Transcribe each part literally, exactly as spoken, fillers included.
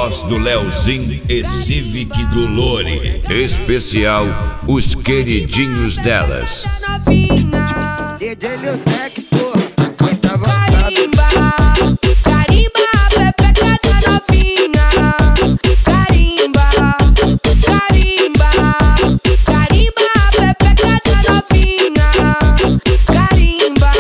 voz do Leozinho e Civic do Lore. Especial, os queridinhos delas. D J Leotec, porra, muito avançado. Carimba, carimba, pepeca da novinha. Carimba, carimba, carimba, pepeca da novinha. Carimba.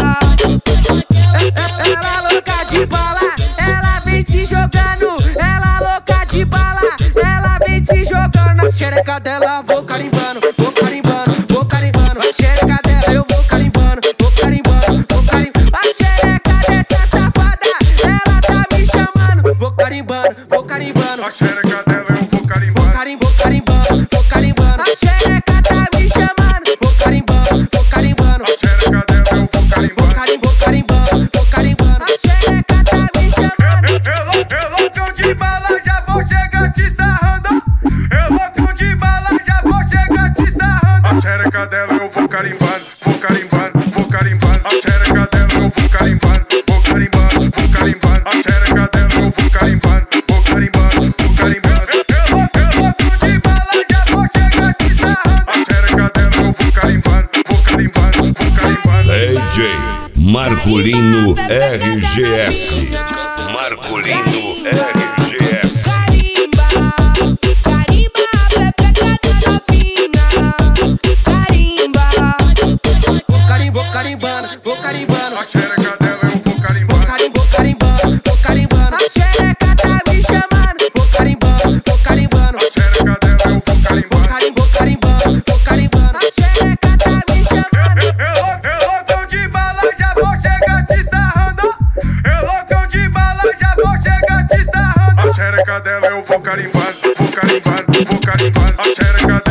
Ela louca de bala, ela vem se jogando. Ela louca de bala, ela vem se jogando. A xereca dela vou carimbando, vou carimbando, vou carimbando. A xereca dela eu vou carimbando, vou carimbando, vou carimbando. A xereca dessa safada, ela tá me chamando. Vou carimbando, vou carimbando. A xereca dela eu vou carimbando. Vou carimbando, carimbando, vou carimbando. A xereca tá me chamando. Vou carimbando, vou carimbando. A xereca dela eu vou carimbando. Vou carimbando, vou carimbando. A xereca tá me chamando. Eu loucão de bala, já vou chegar te sarrando. Eu loucão de bala, já vou chegar te sarrando. A xereca dela eu vou carimbando, vou carimbando, vou carimbando. A xereca dela eu vou carimbando, vou carimbando, vou carimbando. A xereca dela eu vou carimbando, vou carimbando, vou carimbando. Eu loucão de bala, já vou chegar te sarrando. A xereca dela eu vou carimbando, vou carimbando, vou carimbando. D J Marculino R G S. Marculino R G S. Carimba, carimba, pepeca da novinha. Carimba. Vou carim, vou carimbando, vou carimbando. A xereca dela eu vou carimbando. Carim, vou carimbando, vou carimbando. A xereca tá me chamando. Vou carimbando, vou carimbando. A xereca dela eu vou carimbando. Carim, vou carimbando, vou carimbando. A xereca tá me chamando. Eu loucão de bala, já vou chegar te sarrando. Eu loucão de bala, já vou chegar te sarrando. A xereca dela eu vou carimbando, vou carimbando, vou carimbando. A xereca dela